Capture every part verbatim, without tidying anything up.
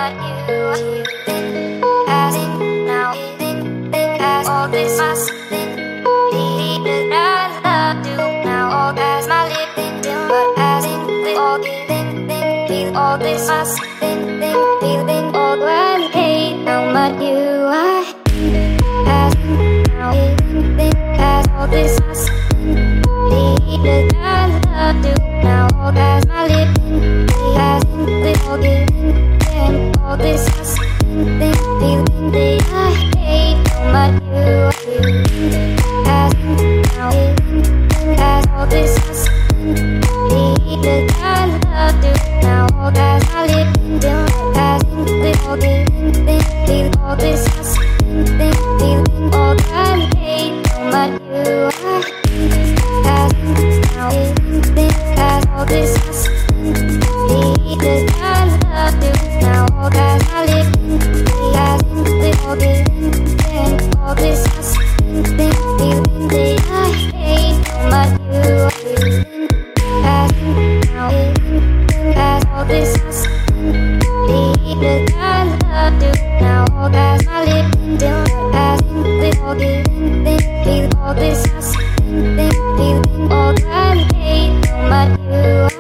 what you are feeling. As in now, feeling, think as all this must been. Needed as love do now, all as my living feel. But as in with all feeling, think, feel all this must been. Think, feeling all when hate now what you are. As in now, feeling, think as all this must been. Needed as love do now, all as my living. As in with all feeling, think all this must been. Think, feeling the I hate now what you are feeling. As in now, feeling, think as all this must been. Needed as love do now, all as my living feel. As in with all feeling, think, feel all this must been. Think, feeling all I hate now what you are. As in now, feeling, think as all this must been. Needed as love do now, all as my living. As in with all feeling, think all this must been. Think, feeling the I hate now what you are feeling. As in now, feeling, think as all this must been. Needed as love do now, all as my living feel. As in with all feeling, think, feel all this must been. Think, feeling all I hate now what you are.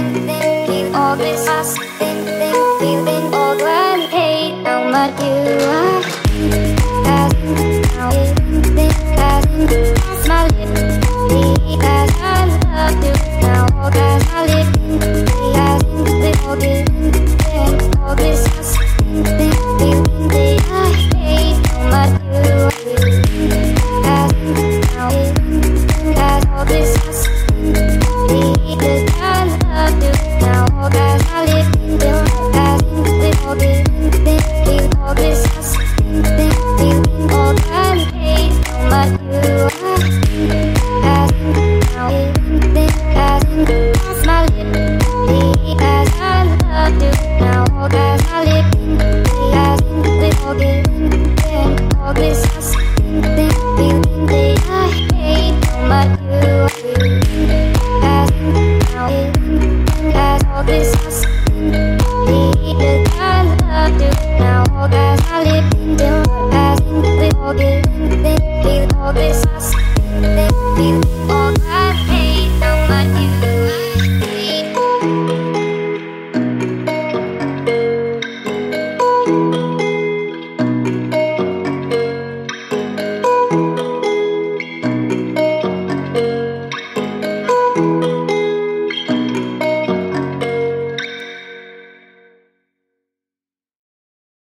Feeling all I hate now what you are.